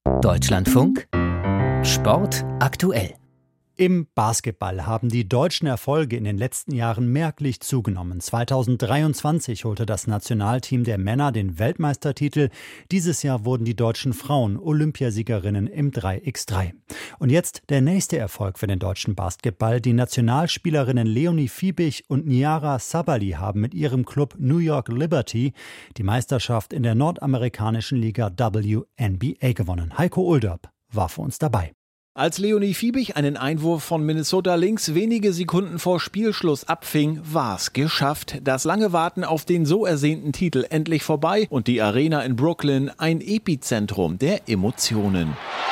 Deutschlandfunk Sport aktuell. Im Basketball haben die deutschen Erfolge in den letzten Jahren merklich zugenommen. 2023 holte das Nationalteam der Männer den Weltmeistertitel. Dieses Jahr wurden die deutschen Frauen Olympiasiegerinnen im 3x3. Und jetzt der nächste Erfolg für den deutschen Basketball. Die Nationalspielerinnen Leonie Fiebig und Nyara Sabally haben mit ihrem Club New York Liberty die Meisterschaft in der nordamerikanischen Liga WNBA gewonnen. Heiko Ulderb war für uns dabei. Als Leonie Fiebig einen Einwurf von Minnesota links wenige Sekunden vor Spielschluss abfing, war's geschafft. Das lange Warten auf den so ersehnten Titel endlich vorbei und die Arena in Brooklyn ein Epizentrum der Emotionen.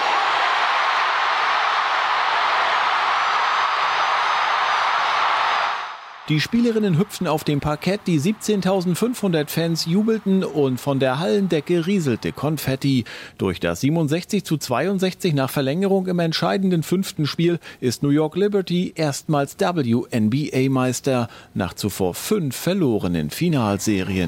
Die Spielerinnen hüpften auf dem Parkett, die 17.500 Fans jubelten und von der Hallendecke rieselte Konfetti. Durch das 67:62 nach Verlängerung im entscheidenden 5. Spiel ist New York Liberty erstmals WNBA-Meister nach zuvor 5 verlorenen Finalserien.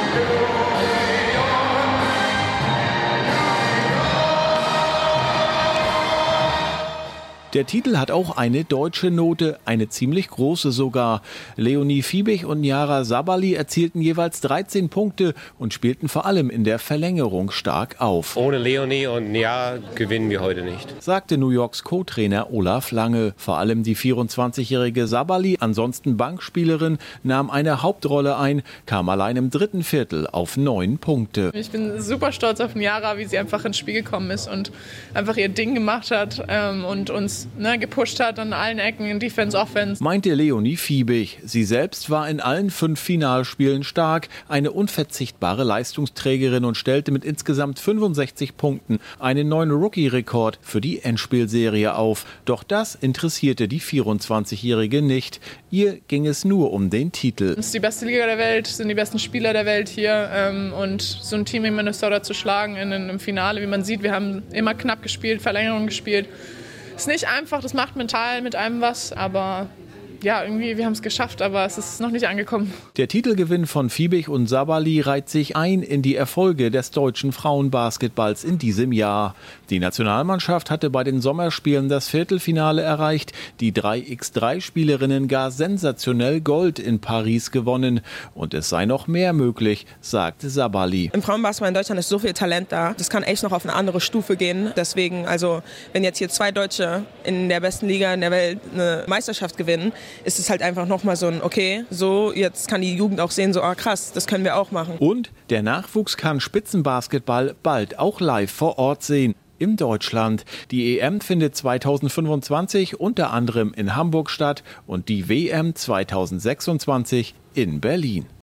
Der Titel hat auch eine deutsche Note, eine ziemlich große sogar. Leonie Fiebig und Nyara Sabally erzielten jeweils 13 Punkte und spielten vor allem in der Verlängerung stark auf. Ohne Leonie und Nyara gewinnen wir heute nicht, sagte New Yorks Co-Trainer Olaf Lange. Vor allem die 24-jährige Sabally, ansonsten Bankspielerin, nahm eine Hauptrolle ein, kam allein im 3. Viertel auf 9 Punkte. Ich bin super stolz auf Nyara, wie sie einfach ins Spiel gekommen ist und einfach ihr Ding gemacht hat und uns gepusht hat an allen Ecken in Defense, Offense. Meinte Leonie Fiebig. Sie selbst war in allen 5 Finalspielen stark, eine unverzichtbare Leistungsträgerin und stellte mit insgesamt 65 Punkten einen neuen Rookie-Rekord für die Endspielserie auf. Doch das interessierte die 24-Jährige nicht. Ihr ging es nur um den Titel. Es ist die beste Liga der Welt, sind die besten Spieler der Welt hier und so ein Team wie Minnesota zu schlagen im Finale, wie man sieht, wir haben immer knapp gespielt, Verlängerung gespielt. Ist nicht einfach, das macht mental mit einem was, aber ja, irgendwie, wir haben es geschafft, aber es ist noch nicht angekommen. Der Titelgewinn von Fiebig und Sabally reiht sich ein in die Erfolge des deutschen Frauenbasketballs in diesem Jahr. Die Nationalmannschaft hatte bei den Sommerspielen das Viertelfinale erreicht, die 3x3-Spielerinnen gar sensationell Gold in Paris gewonnen. Und es sei noch mehr möglich, sagte Sabally. Im Frauenbasketball in Deutschland ist so viel Talent da, das kann echt noch auf eine andere Stufe gehen. Deswegen, also wenn jetzt hier 2 Deutsche in der besten Liga in der Welt eine Meisterschaft gewinnen, ist es halt einfach nochmal so ein, okay, so jetzt kann die Jugend auch sehen, so krass, das können wir auch machen. Und der Nachwuchs kann Spitzenbasketball bald auch live vor Ort sehen. In Deutschland. Die EM findet 2025 unter anderem in Hamburg statt und die WM 2026 in Berlin.